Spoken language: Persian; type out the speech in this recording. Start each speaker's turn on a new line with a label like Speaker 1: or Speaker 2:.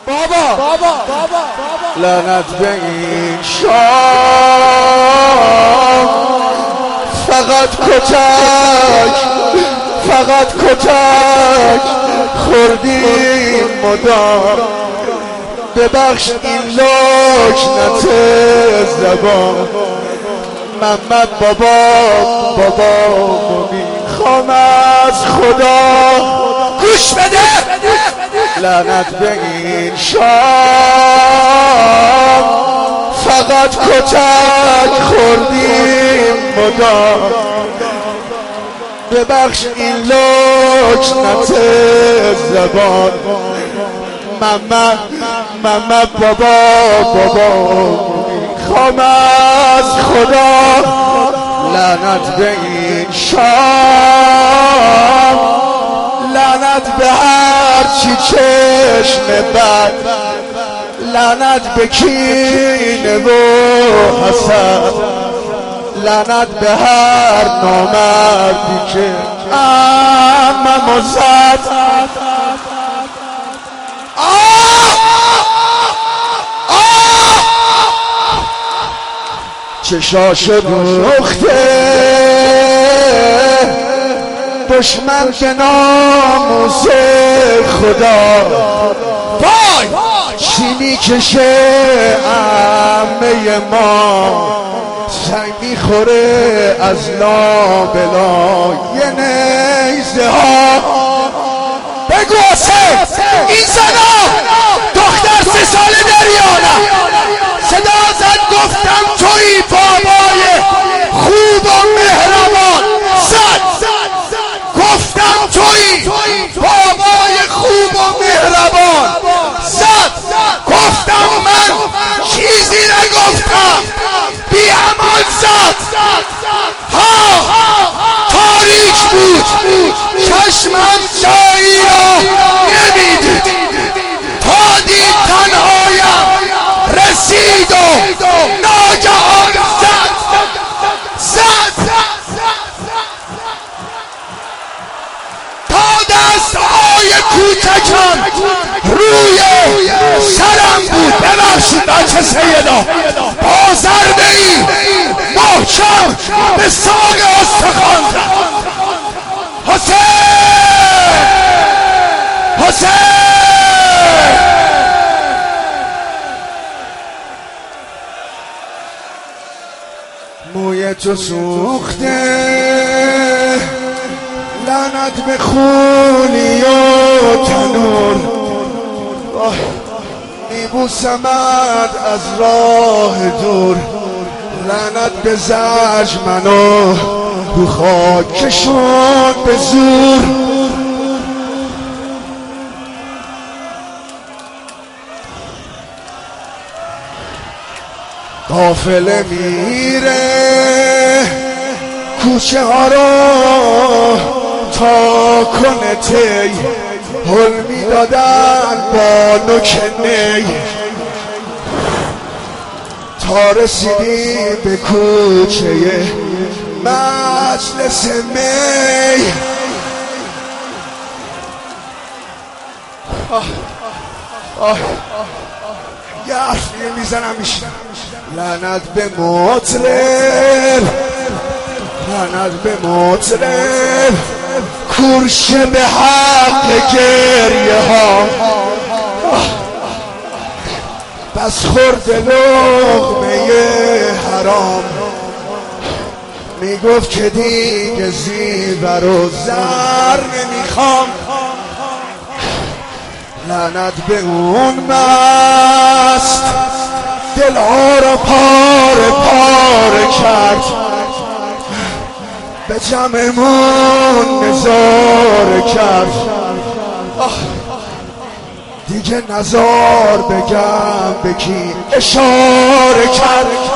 Speaker 1: لعنت به این شام، فقط کتک خوردیم مدام. ببخش این لکنت زبان، محمد بابا میخوام از خدا گوش بده. لعنت به این شام، فقط کتک خوردیم مدام. ببخش این لکنت زبان، محمد بابا میخوام از خدا. لعنت به این شام، لعنت به هر چی چشم بد، لعنت به کینه و حسد، لعنت به هر نامردی که عممو زد. چشاشو دوخته دشمن به ناموس خدا. چی میکشه عمه ما، سنگ میخوره از لابلای نیزه ها. بگو این زنا دختر 3 ساله دریانه صدا زد گفتم توی بابای خوب و مهربان. گفتم توی بابای خوب و مهربان. گفتم من چیزی نگفتم، بی امان زد. تاریک بود چشمم جایی را نمیدید، تا دید تنهایم رسید و ناگهان زد. تا دستهای کوچکم روی سرم بود. ببخشید بچه سیدا، با ضربه ای محکم به ساق استخوان زد. حسین موی تو سوخته، لعنت به خونی و تنور. میبوسمت از راه دور، لعنت به زج منو رو خاکشون به زور. قافله میره کوچه ها رو تا کنه تی، هل میدادن با نوک نی، تا رسیدیم به کوچه مجلس می. یه حرفیه میزنم میشه. لعنت به مطرب، لعنت به مطرب کورشه به حق گریه ها. بس خورد لقمه حرام، میگفت که دیگه زیور و زر نمیخوام. لعنت به اون مست دلها را پاره کرد، به جمعمون نظاره کرد. دیگه نظار بگم به کی اشاره کرد.